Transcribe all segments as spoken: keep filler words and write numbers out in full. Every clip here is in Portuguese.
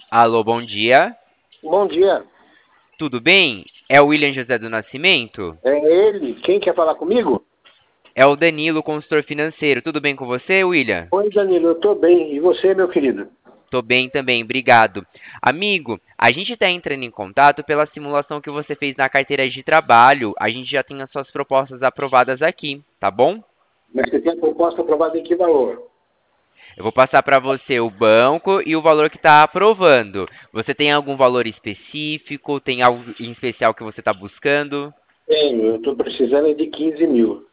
Alô, bom dia. Bom dia. Tudo bem? É o William José do Nascimento? É ele. Quem quer falar comigo? É o Danilo, consultor financeiro. Tudo bem com você, William? Oi, Danilo. Eu tô bem. E você, meu querido? Tô bem também, obrigado. Amigo, a gente está entrando em contato pela simulação que você fez na carteira de trabalho. A gente já tem as suas propostas aprovadas aqui, tá bom? Mas você tem a proposta aprovada em que valor? Eu vou passar para você o banco e o valor que está aprovando. Você tem algum valor específico? Tem algo em especial que você está buscando? Tenho. Eu tô precisando de quinze mil.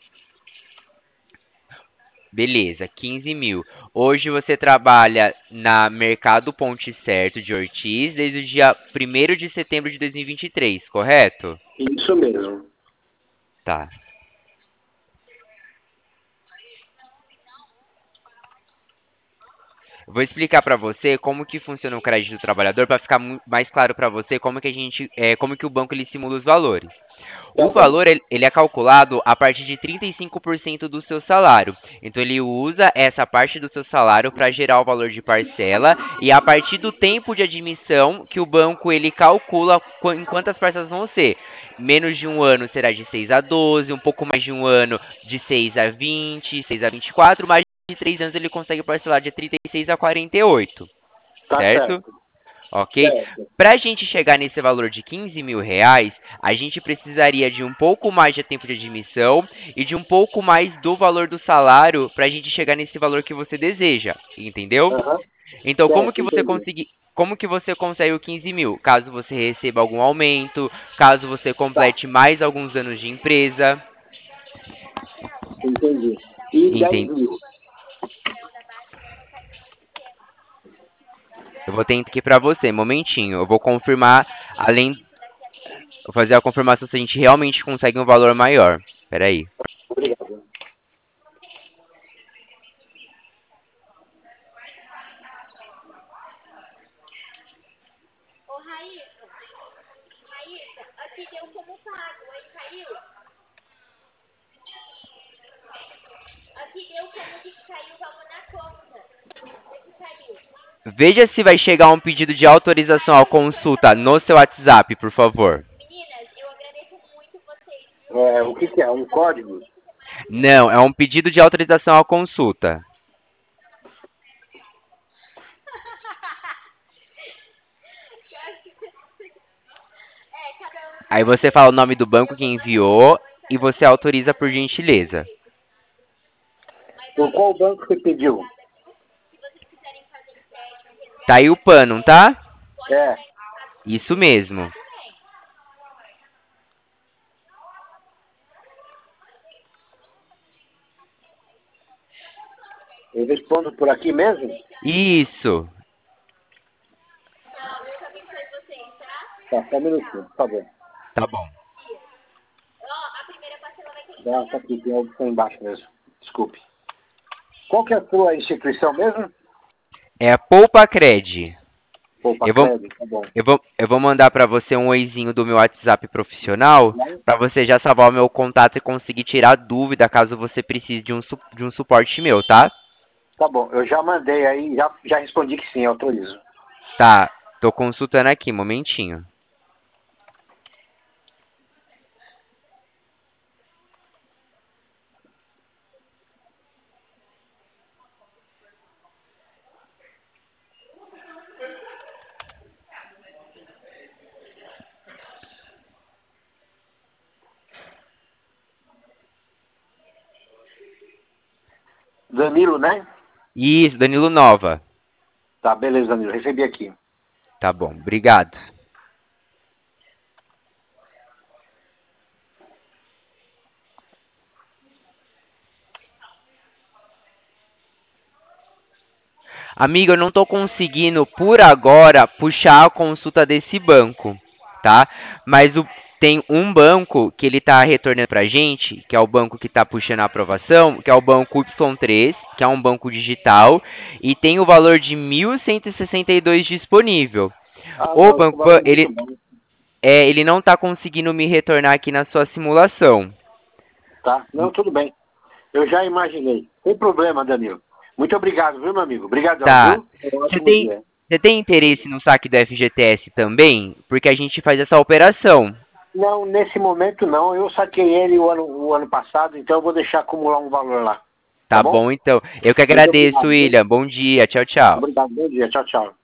Beleza, quinze mil. Hoje você trabalha na Mercado Ponte Certo de Ortiz desde o dia primeiro de setembro de dois mil e vinte e três, correto? Isso mesmo. Tá. Eu vou explicar para você como que funciona o crédito do trabalhador para ficar mu- mais claro para você como que a gente, é, como que o banco ele simula os valores. Tá O bom. valor ele ele é calculado a partir de trinta e cinco por cento do seu salário. Então ele usa essa parte do seu salário para gerar o valor de parcela e a partir do tempo de admissão que o banco ele calcula qu- em quantas parcelas vão ser. Menos de um ano será de seis a doze, um pouco mais de um ano de seis a vinte, seis a vinte e quatro, mais de três anos ele consegue parcelar de trinta e seis a quarenta e oito, Tá certo? certo. Ok? Certo. Para a gente chegar nesse valor de quinze mil reais, a gente precisaria de um pouco mais de tempo de admissão e de um pouco mais do valor do salário para a gente chegar nesse valor que você deseja, entendeu? Aham. Então, como Certo, que você entendi. conseguir, como que você consegue o quinze mil? Caso você receba algum aumento, caso você Tá. complete mais alguns anos de empresa, Entendi. E dez entende? mil? Eu vou tentar aqui para você, momentinho. Eu vou confirmar, além, vou fazer a confirmação se a gente realmente consegue um valor maior. Espera aí. Obrigado. Veja se vai chegar um pedido de autorização à consulta no seu WhatsApp, por favor. É, o que que é? Um código? Não, é um pedido de autorização à consulta. Aí você fala o nome do banco que enviou e você autoriza por gentileza. Por qual banco você pediu? Tá aí o pano, tá? É. Isso mesmo. Eu respondo por aqui mesmo? Isso. Tá, só um minutinho, por favor. Tá bom. Ah, tá aqui, tem algo embaixo mesmo. Desculpe. Qual que é a sua instituição mesmo? É a Poupa Cred. Poupa Eu vou, Crédito, tá bom. eu vou, eu vou mandar pra você um oizinho do meu WhatsApp profissional Não? pra você já salvar o meu contato e conseguir tirar dúvida caso você precise de um, su- de um suporte meu, tá? Tá bom, eu já mandei aí, já, já respondi que sim, autorizo. Tá, tô consultando aqui, momentinho. Danilo, né? Isso, Danilo Nova. Tá, beleza, Danilo, recebi aqui. Tá bom, obrigado. Amigo, eu não tô conseguindo por agora puxar a consulta desse banco, tá? Mas o- tem um banco que ele tá retornando pra gente, que é o banco que tá puxando a aprovação, que é o banco Y três, que é um banco digital, e tem o valor de mil cento e sessenta e dois disponível. Ah, O não, esse Banco valor Pan, é ele, muito bom. é, ele não tá conseguindo me retornar aqui na sua simulação. Tá? Não, tudo bem. Eu já imaginei. Sem problema, Danilo. Muito obrigado, viu, meu amigo? Obrigadão, Tá. viu? Um Você ótimo tem, dia. Você tem interesse no saque do F G T S também? Porque a gente faz essa operação. Não, nesse momento não. Eu saquei ele o ano, o ano passado, então eu vou deixar acumular um valor lá. Tá, Tá bom? bom? Então. Eu que Muito agradeço, obrigado. William. Bom dia. Tchau, tchau. Obrigado. Bom dia. Tchau, tchau.